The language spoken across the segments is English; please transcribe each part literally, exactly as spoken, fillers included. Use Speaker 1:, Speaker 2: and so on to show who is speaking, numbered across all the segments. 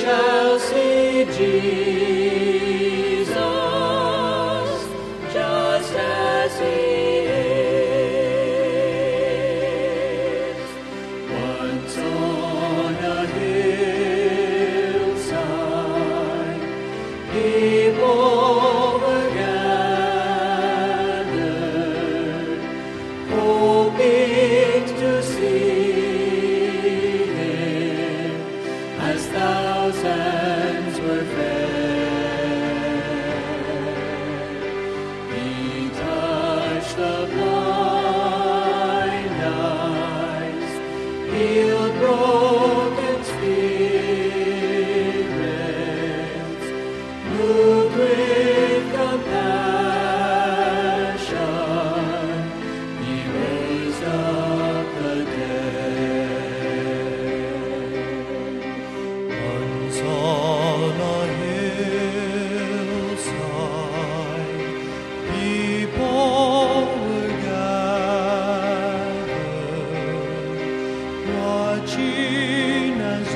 Speaker 1: shall see Jesus just as he is. Once on a hillside, people were gathered, hoping to see him as thousands were fed. He touched the blind eyes, healed broken spirits, moved with compassion, he raised up the dead. Once on a hillside, people were gathered, watching as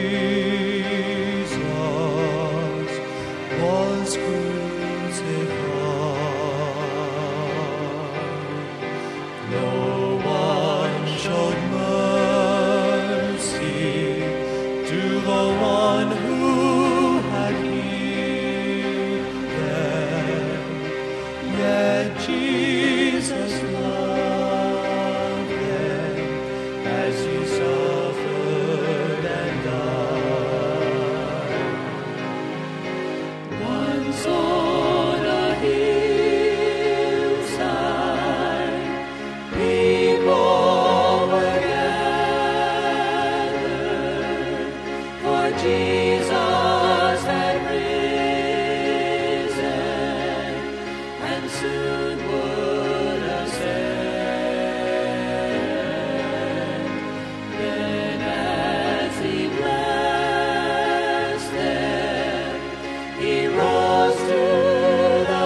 Speaker 1: Jesus was crucified. No one showed mercy to the one who had healed them, yet Jesus loved them as he suffered and died. Once on a hillside, people were gathered, for Jesus had risen and soon would ascend. Then as he blessed them, he rose to the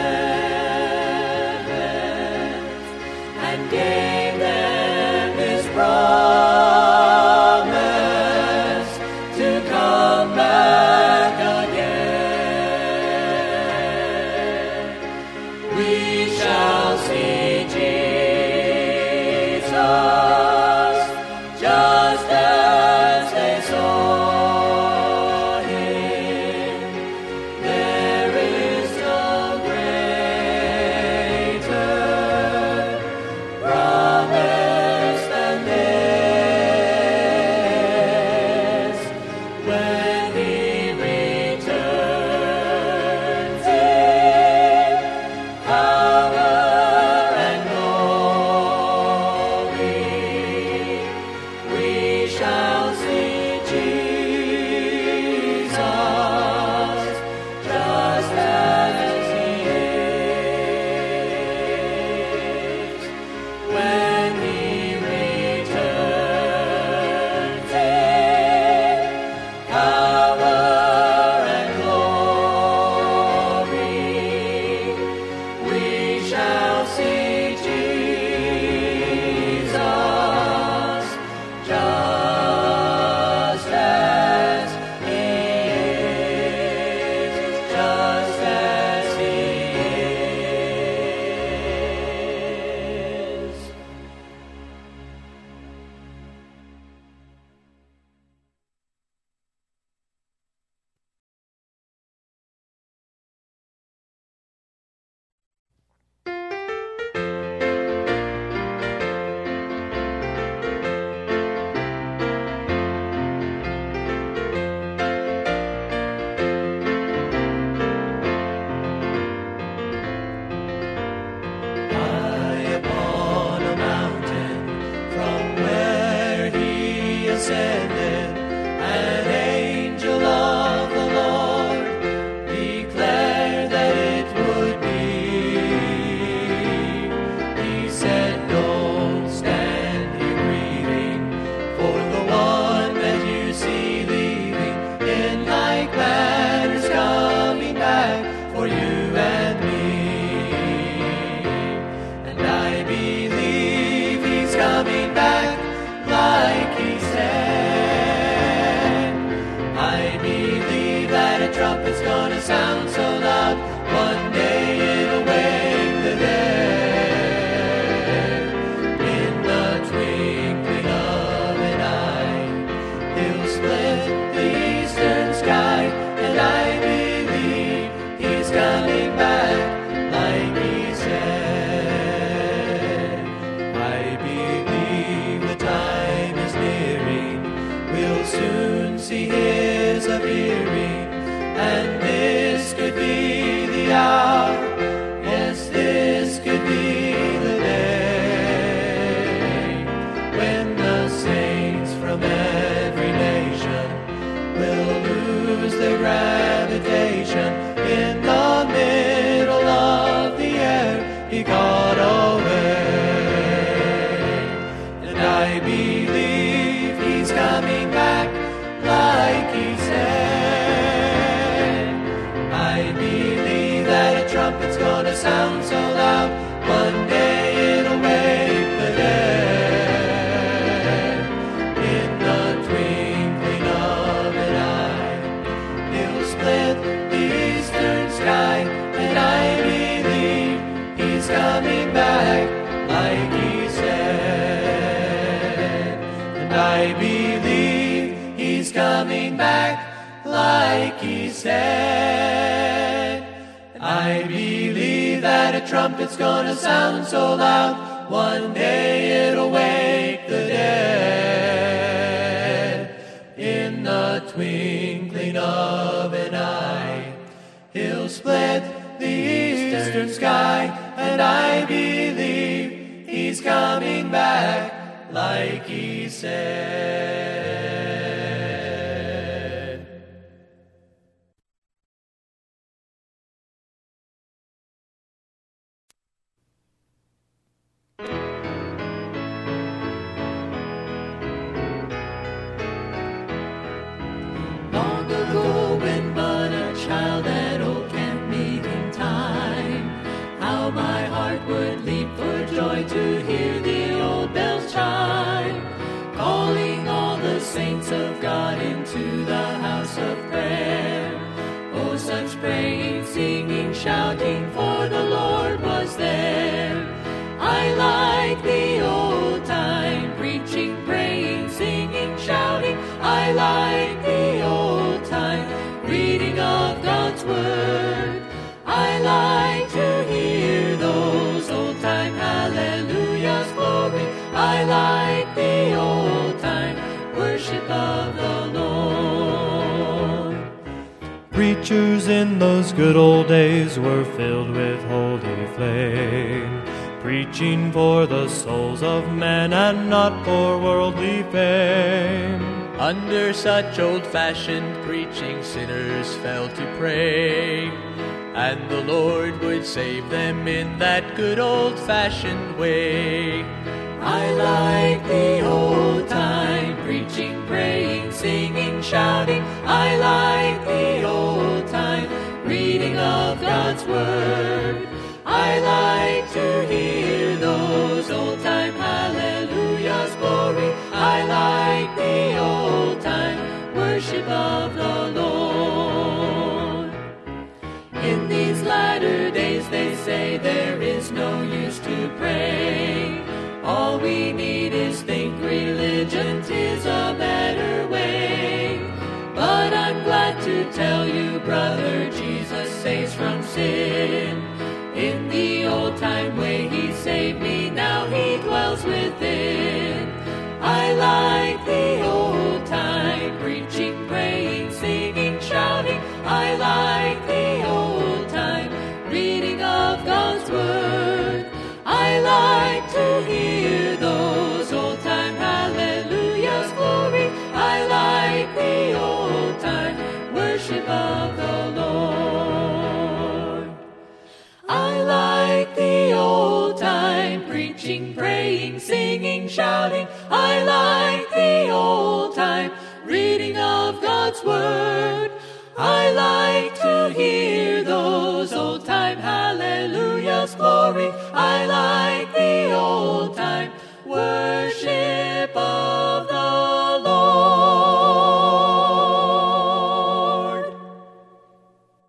Speaker 1: heavens and gave them his promise to come back again. We shall see Jesus just as they saw him. There is no greater promise than this. When he returns in power and glory, we shall see Jesus just as he is. When he returns in power and glory, we shall see Jesus just as he is, just as he is. High upon a mountain, from where he ascended, an angel of the Lord declared that it would be. He said, "Don't stand here grieving for the one that you see leaving, in like manner is coming back for you and me." And I believe he's coming back like he said. I believe gonna sound so loud, one day it'll wake the dead. In the twinkling of an eye, he'll split the eastern sky, and I believe he's coming back like he said. I believe the time is nearing, we'll soon see his appearing, and this could be the hour, yes, this could be the day, when the saints from every nation will lose their gravitation. In the middle of the air, he got away. And I believe he's coming back like he said. I believe that a trumpet's gonna sound so loud, one day it'll wake the dead. In the twinkling of an eye, he'll split the eastern sky, and I believe he's coming back like he said. And I believe he's coming back like he said. I believe that a trumpet's gonna sound so loud, one day it'll wake the dead. In the twinkling of an eye, he'll split the eastern sky, and I believe he's coming back like he said. Long ago, when but a child at old camp meeting time, how my heart would leap for joy to hear the old bells chime, calling all the saints of God into the house of prayer. Oh, such praying, singing, shouting, for the Lord was there. I like the old time preaching, praying, singing, shouting. I like the old time reading of God's word. I like to hear those old time hallelujahs, glory. I like the old time worship of the Lord. Preachers in those good old days were filled with holy flame, preaching for the souls of men and not for worldly fame. Under such old-fashioned preaching, sinners fell to pray, and the Lord would save them in that good old-fashioned way. I like the old time preaching, praying, singing, shouting. I like the old time reading of God's word. I like to hear those old time hallelujahs, glory. I like the old time worship of the Lord. In these latter days they say there is no use to pray. All we need is think religion, 'tis a better way. But I'm glad to tell you, brother, Jesus saves from sin. In the old time way he saved me, now he dwells within. I like the old time preaching, praying, singing, shouting. I like the old time reading of God's word. I like to hear those old time hallelujahs, glory. I like the old time worship of the Lord. I like the old time preaching, praying, singing, shouting. I like the old time reading of God's word. I like to hear those old time hallelujahs, glory. I like the old time worship of the Lord.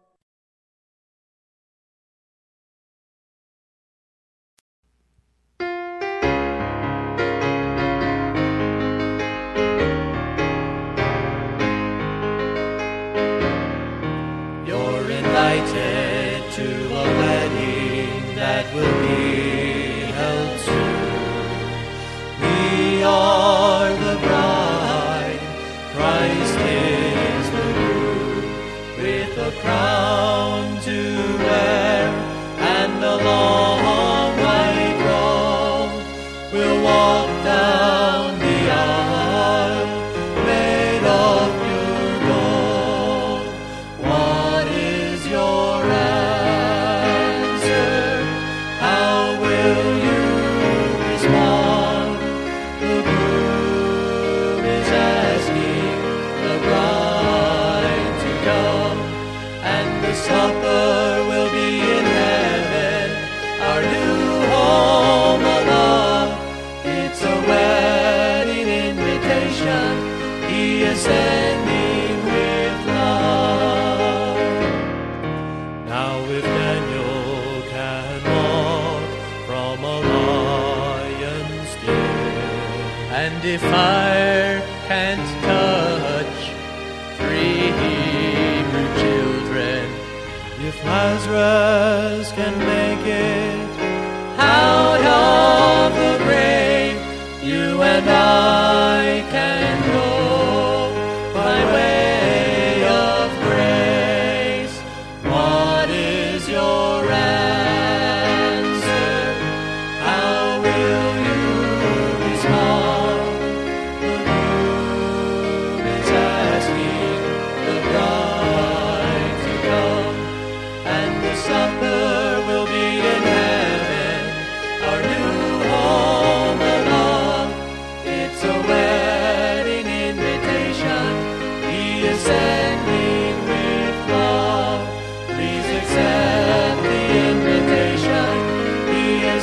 Speaker 1: And if fire can't touch three Hebrew children,
Speaker 2: if Lazarus can make it
Speaker 1: out of the grave, you and I can go by way of grace. What is your answer? How will you respond? The groom is asking the bride to come, and the supper will be in heaven, our new home above. It's a wedding invitation He is sending with love. Please accept the invitation He is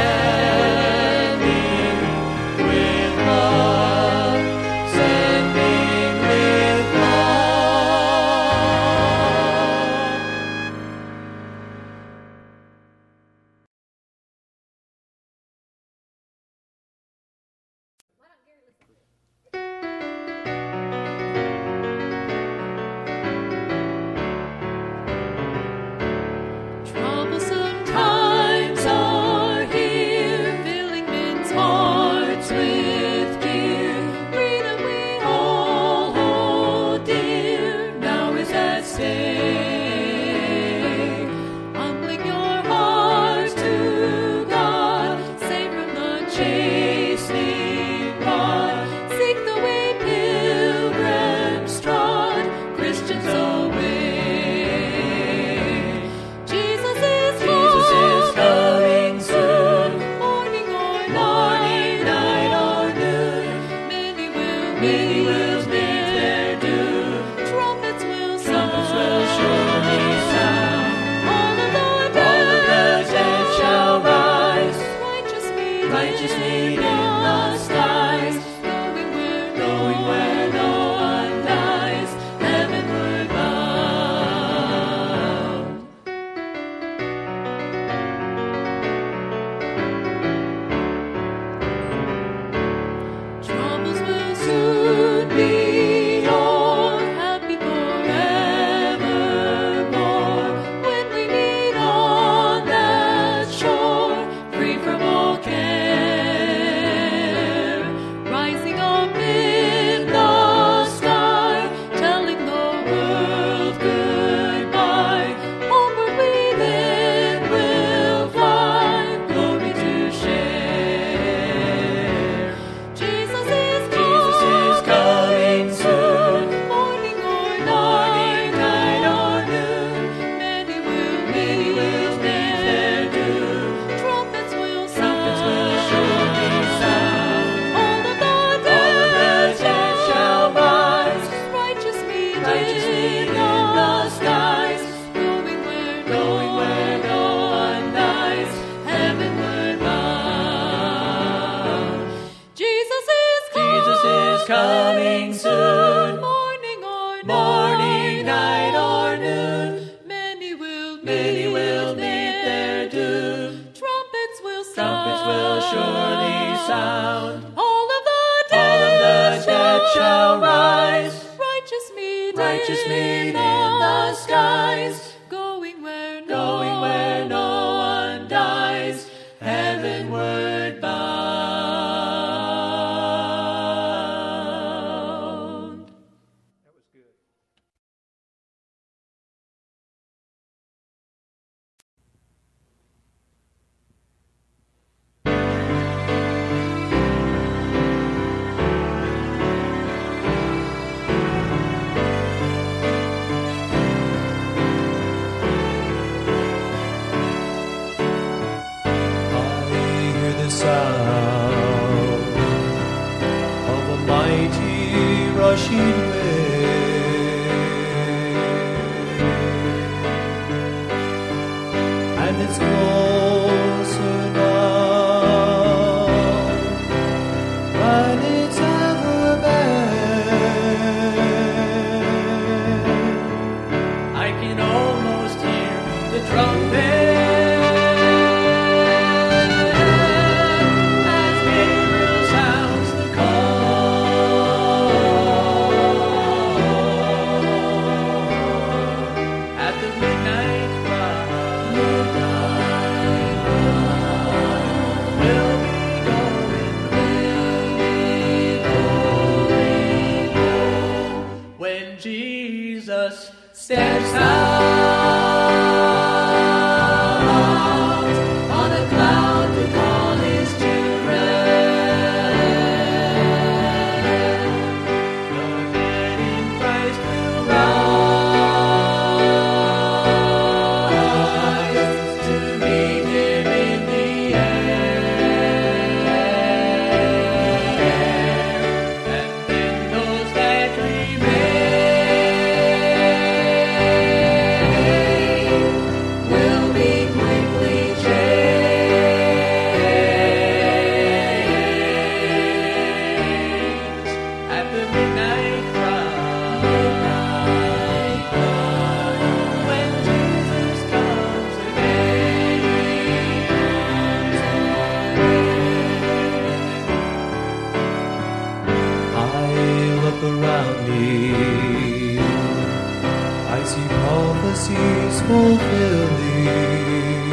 Speaker 1: sending with love, sending with love. Troublesome times are here, filling men's hearts with fear. Freedom we all hold dear, now is at stake. Humbling your hearts to God, safe from the chastening rod. Seek the way pilgrims trod, Christians away. Jesus is
Speaker 2: Jesus is
Speaker 1: coming soon, morning or morning, night or noon. Many will, many will meet their doom. Trumpets will sound, trumpets will surely sound. All of the dead, all of the dead shall rise. Righteous meet, righteous meet in the skies. Going where, going where no one dies. Heavenward bound. Troubles will soon be o'er, happy forevermore. When we meet on that shore, free from all care, rising up in the sky, telling the world goodbye. Homeward we then will fly, glory to share. Jesus is
Speaker 2: Jesus is coming soon,
Speaker 1: morning or night, night or noon. Many will, many will meet their doom. Trumpets will sound, trumpets will surely sound. All of the dead shall rise. Righteous meet, righteous meet in the skies. Going where, going where no one dies. Heavenward bound. Jesus is coming,
Speaker 2: Jesus is coming soon,
Speaker 1: morning or
Speaker 2: morning, night or
Speaker 1: noon. Many will,
Speaker 2: many will meet their doom.
Speaker 1: Trumpets will sound,
Speaker 2: Trumpets will surely sound.
Speaker 1: All of the
Speaker 2: All
Speaker 1: dead,
Speaker 2: of the dead shall rise.
Speaker 1: Righteous meet,
Speaker 2: Righteous
Speaker 1: in
Speaker 2: meet in
Speaker 1: the
Speaker 2: the
Speaker 1: skies.
Speaker 2: skies.
Speaker 1: Going where no,
Speaker 2: Going where no one dies. Heavenward bound. That was good. Sound of a mighty rushing wave, and it's closer now than it's ever been. I can almost hear the trumpet. As Gabriel sounds the call. steps out on a cloud to call his children. The dead in Christ will rise to meet him in the air. And then those that remain will be quickly changed at the midnight cry. When Jesus comes again.
Speaker 1: I look around me, I see prophecies fulfilling,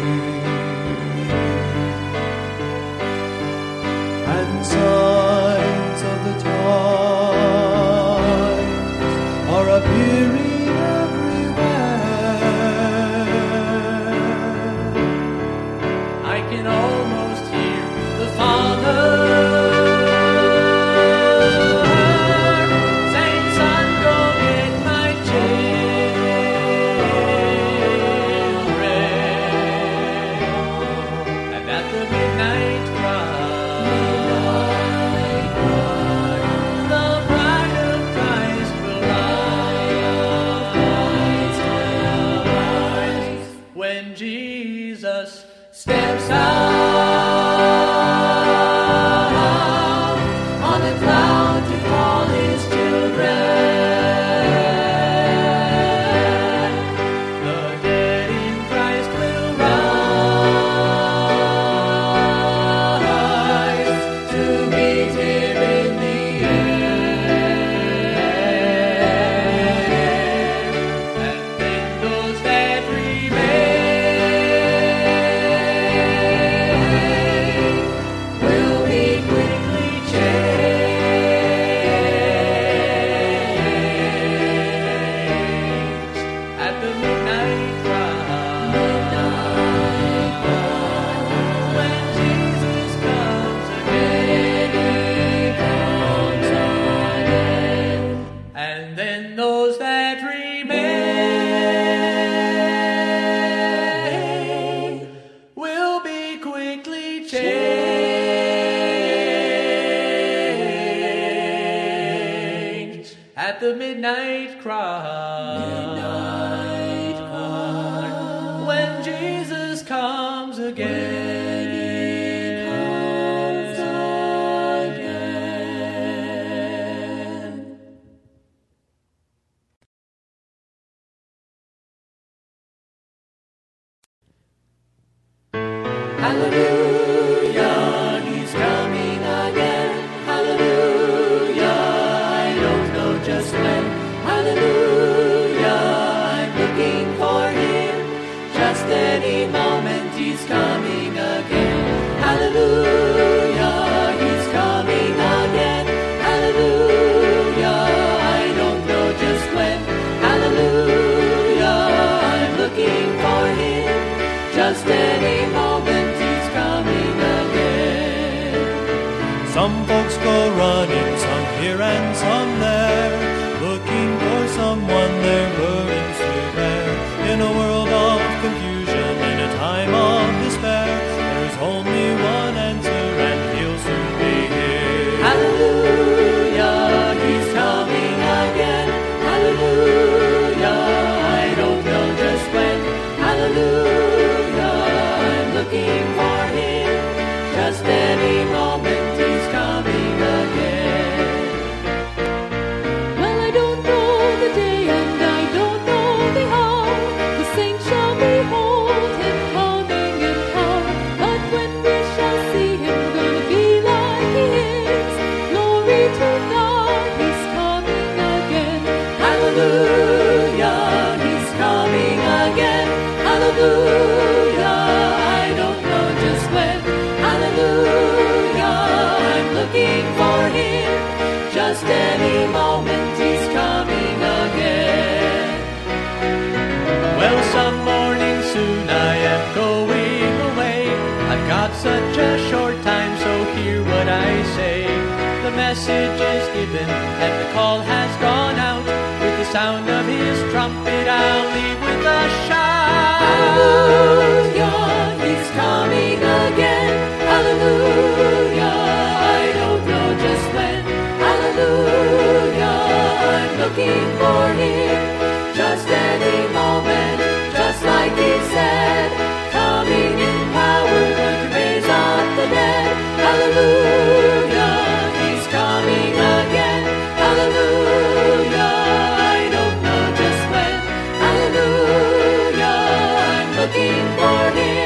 Speaker 1: and signs of the times are appearing everywhere.
Speaker 2: I can almost hear the Father saying, "Son, go get my children." And at the midnight cry, the bride of Christ will rise when Jesus steps out on a cloud to call his children. The dead in Christ will rise to meet him in the air. And then those that remain will be quickly changed at the midnight cry. When Jesus comes again. And then those that remain will be quickly changed at the midnight cry. When Jesus comes again.
Speaker 1: Hallelujah, he's coming again. Hallelujah, I don't know just when. Hallelujah, I'm looking for him. Just any moment he's coming again. Hallelujah, he's coming again. Hallelujah, I don't know just when. Hallelujah, I'm looking for him. Just any moment he's coming again. Some folks go running, some here and some there, looking for someone their burdens to bear. In a world of confusion, in a time of despair, there's only one answer and he'll soon be here. Hallelujah, he's coming again. Hallelujah, I don't know just when. Hallelujah, I'm looking for him. Just any moment he's coming again. message is given, and the call has gone out. With the sound of his trumpet, I'll leave with a shout.
Speaker 2: Hallelujah, he's coming again. Hallelujah, I don't know just when. Hallelujah, I'm looking for him. Just any moment, just like he said. Coming in power to raise up the dead. Hallelujah, he's coming again. Hallelujah, I don't know just when. Hallelujah, I'm looking for him.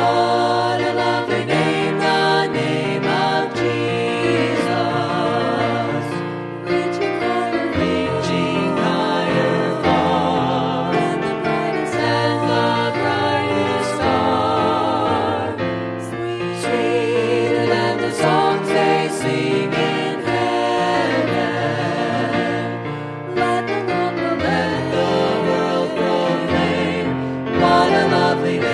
Speaker 2: What a lovely name, the name of Jesus. Reaching higher,
Speaker 1: reaching higher far
Speaker 2: than the brightest
Speaker 1: than the brightest star,
Speaker 2: sweet,
Speaker 1: sweeter than the songs they sing in heaven.
Speaker 2: let the world
Speaker 1: Let
Speaker 2: proclaim.
Speaker 1: the world proclaim, what a lovely name.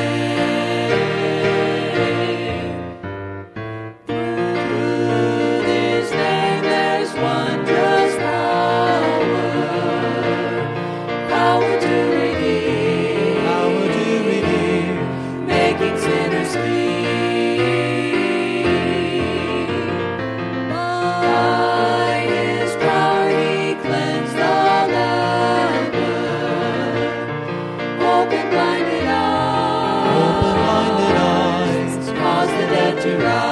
Speaker 1: Through this name there's wondrous power, power to redeem, power to redeem, making sinners clean. By His power He cleansed the leper, opened blinded eyes, opened blinded eyes, caused the dead to rise.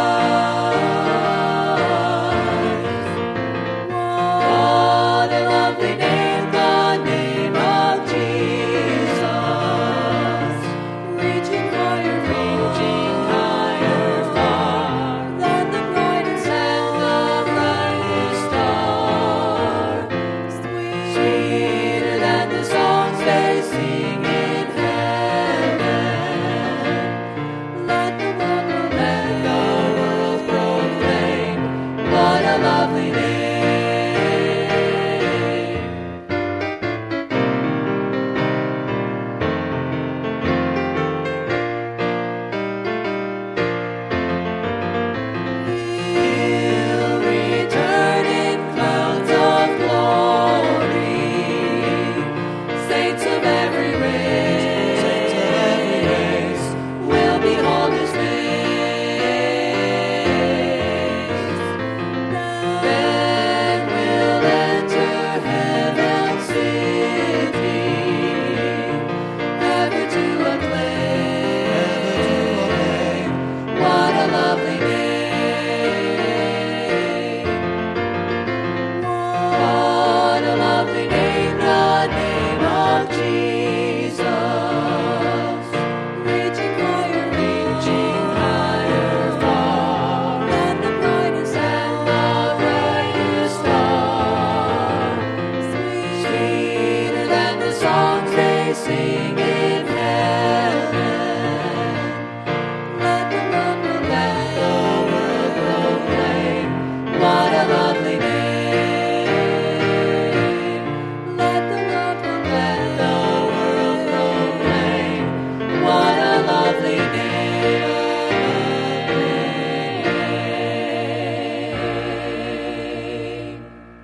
Speaker 1: What a lovely name, the name of Jesus.
Speaker 2: Reaching higher,
Speaker 1: Reaching higher far
Speaker 2: than the brightest
Speaker 1: than the brightest star,
Speaker 2: sweet,
Speaker 1: sweeter than the songs they sing in heaven.
Speaker 2: let the world
Speaker 1: Let
Speaker 2: proclaim.
Speaker 1: the world proclaim, what a lovely name. He'll return in clouds of glory, saints of every race will behold His face. Then we'll enter heaven's city, ever to acclaim, what a lovely name. What a lovely name, the name of Jesus.
Speaker 2: Reaching higher,
Speaker 1: Reaching higher far
Speaker 2: than the brightest
Speaker 1: than the brightest star,
Speaker 2: sweet,
Speaker 1: sweeter than the songs they sing in heaven.
Speaker 2: let the world
Speaker 1: Let
Speaker 2: proclaim.
Speaker 1: the world proclaim, what a lovely name.
Speaker 2: Let the world
Speaker 1: Let
Speaker 2: proclaim.
Speaker 1: the world proclaim, what a lovely name.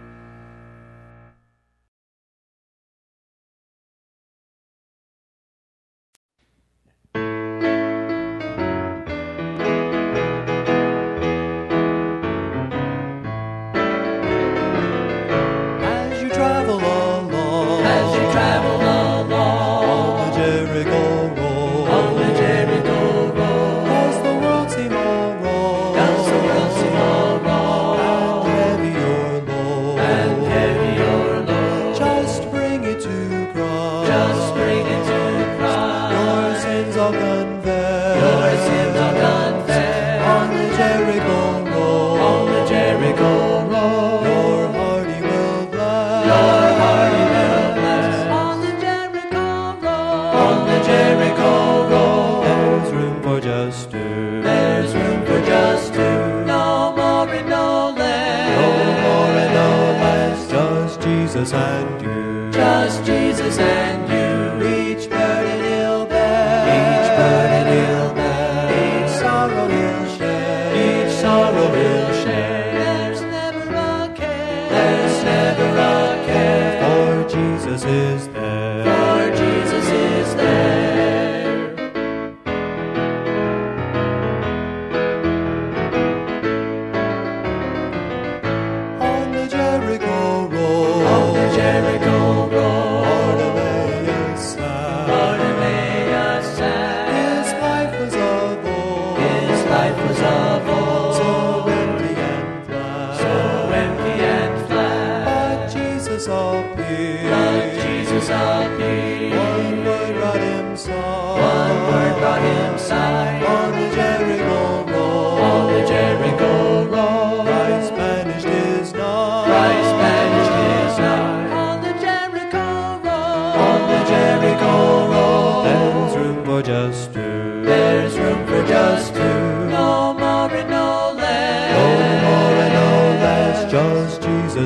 Speaker 1: As you travel along, as you travel along, on the Jericho road, on the Jericho road, does the world seem all wrong? Does the world seem all wrong? And heavy your load, and heavy your load. Just bring it to Christ. Just bring it to Christ. Your sins all confessed. Your sins all confessed. On the Jericho road, on the Jericho road. Your heart He will bless. Your heart He will bless.
Speaker 2: On the Jericho road.
Speaker 1: On the Jericho road, there's room for just two. There's room for just two.
Speaker 2: No more and no less.
Speaker 1: No more and no less. Just Jesus and you. Just Jesus and you. Each burden He'll bear. Each burden He'll bear. Each sorrow He'll share. Each sorrow He'll share.
Speaker 2: There's never a care.
Speaker 1: There's never a care. For Jesus is there. For Jesus is there.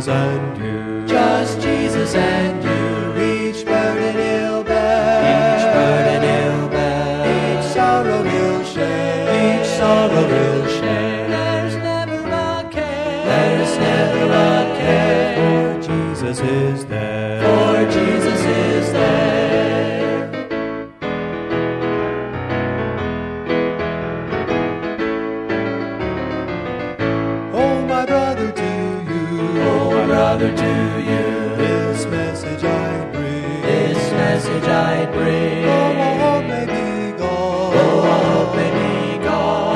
Speaker 1: Jesus and you.
Speaker 2: Just Jesus and you.
Speaker 1: Each burden he'll bear.
Speaker 2: Each burden he'll bear.
Speaker 1: Each sorrow he'll share.
Speaker 2: Each sorrow he'll share.
Speaker 1: There's never a care.
Speaker 2: There's never a care.
Speaker 1: For Jesus is there.
Speaker 2: For Jesus is there.
Speaker 1: Oh, my brother, to you.
Speaker 2: Oh, my brother, to you.
Speaker 1: This message I bring.
Speaker 2: This message I bring.
Speaker 1: Though all hope may be gone.
Speaker 2: Though all hope may be gone.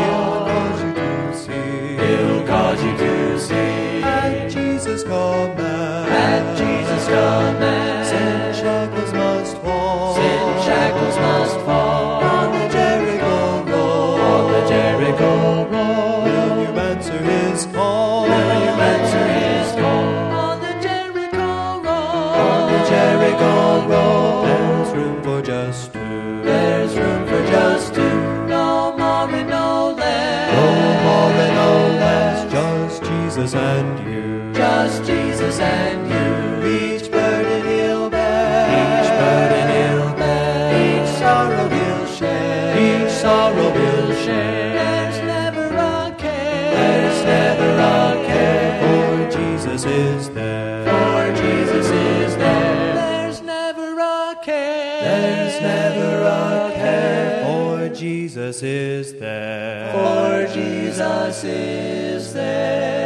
Speaker 1: He'll cause you to see.
Speaker 2: He'll cause you to see.
Speaker 1: At Jesus' command.
Speaker 2: At Jesus' command.
Speaker 1: Sin shackles must fall.
Speaker 2: Sin shackles must fall.
Speaker 1: On the Jericho road.
Speaker 2: On the Jericho road.
Speaker 1: Will you answer his call?
Speaker 2: Will you answer his call?
Speaker 1: On the Jericho road.
Speaker 2: On the Jericho road.
Speaker 1: There's room for just two.
Speaker 2: There's room for just two. No more and no less.
Speaker 1: No more and no less. Just Jesus and you.
Speaker 2: Just Jesus and you.
Speaker 1: Each burden he'll bear.
Speaker 2: Each burden he'll bear.
Speaker 1: Each sorrow he'll share.
Speaker 2: Each sorrow he'll share.
Speaker 1: There's never a care.
Speaker 2: There's never a care.
Speaker 1: For Jesus is there.
Speaker 2: For Jesus is there.
Speaker 1: There's never a care.
Speaker 2: There's never a care.
Speaker 1: For Jesus is there.
Speaker 2: For Jesus is there.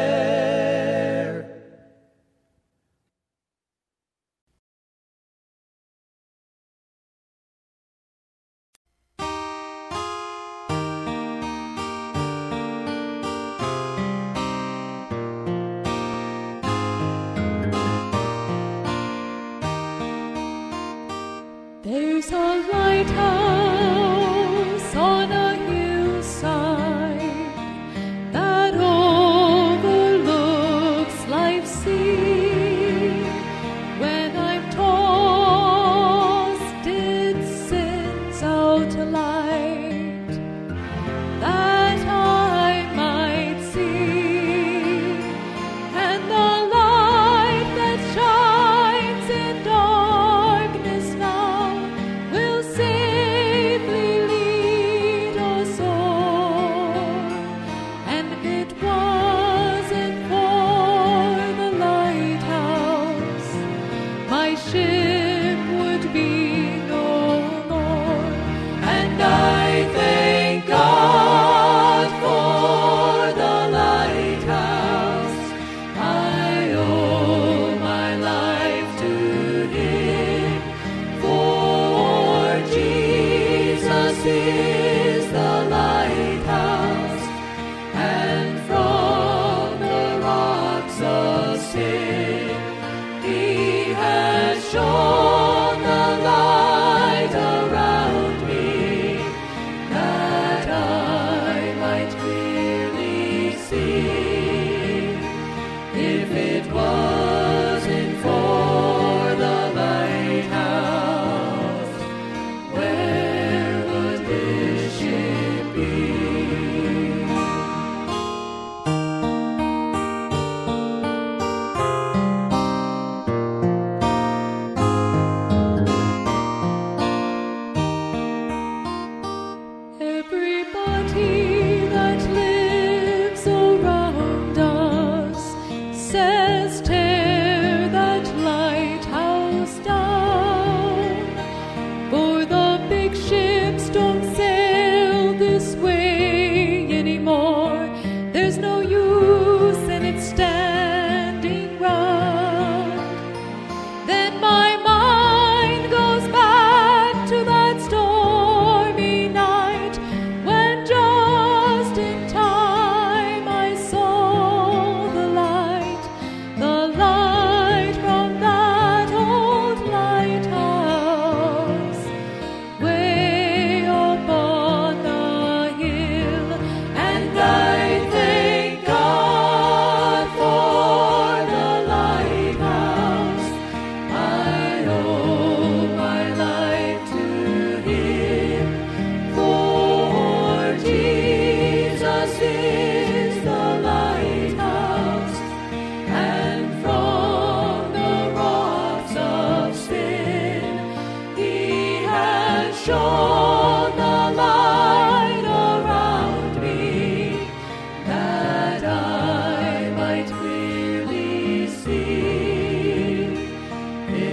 Speaker 3: There's a lighthouse on a hillside that overlooks life's sea. When I'm tossed, it sends out a light that I might see, and the light that shines in darkness now will sing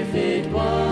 Speaker 1: if it was